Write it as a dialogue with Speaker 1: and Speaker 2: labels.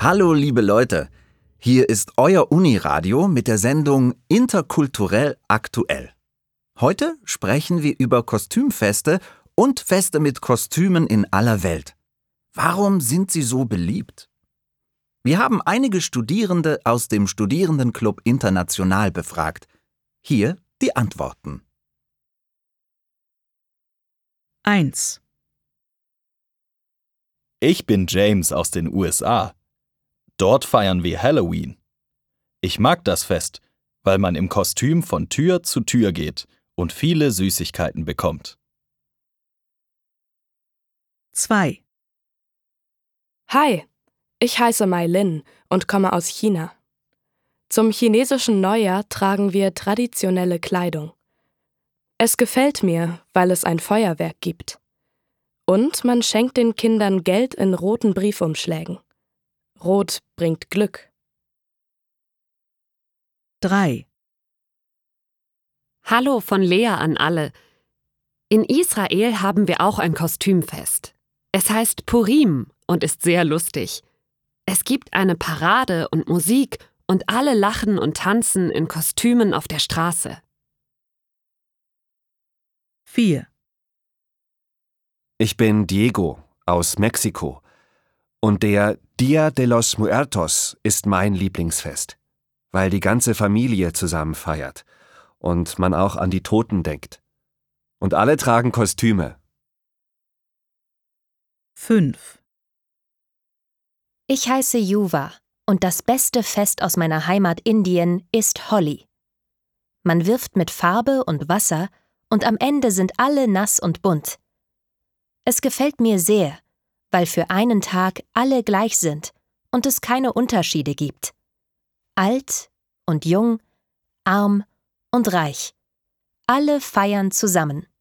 Speaker 1: Hallo liebe Leute, hier ist euer Uniradio mit der Sendung Interkulturell aktuell. Heute sprechen wir über Kostümfeste und Feste mit Kostümen in aller Welt. Warum sind sie so beliebt? Wir haben einige Studierende aus dem Studierendenclub International befragt. Hier die Antworten.
Speaker 2: 1.
Speaker 3: Ich bin James aus den USA. Dort feiern wir Halloween. Ich mag das Fest, weil man im Kostüm von Tür zu Tür geht und viele Süßigkeiten bekommt.
Speaker 2: 2.
Speaker 4: Hi, ich heiße Mai Lin und komme aus China. Zum chinesischen Neujahr tragen wir traditionelle Kleidung. Es gefällt mir, weil es ein Feuerwerk gibt. Und man schenkt den Kindern Geld in roten Briefumschlägen. Rot bringt Glück.
Speaker 2: 3.
Speaker 5: Hallo von Lea an alle. In Israel haben wir auch ein Kostümfest. Es heißt Purim und ist sehr lustig. Es gibt eine Parade und Musik und alle lachen und tanzen in Kostümen auf der Straße.
Speaker 2: 4.
Speaker 6: Ich bin Diego aus Mexiko und der Día de los Muertos ist mein Lieblingsfest, weil die ganze Familie zusammen feiert und man auch an die Toten denkt. Und alle tragen Kostüme.
Speaker 2: 5.
Speaker 7: Ich heiße Yuva und das beste Fest aus meiner Heimat Indien ist Holi. Man wirft mit Farbe und Wasser und am Ende sind alle nass und bunt. Es gefällt mir sehr, weil für einen Tag alle gleich sind und es keine Unterschiede gibt. Alt und jung, arm und reich. Alle feiern zusammen.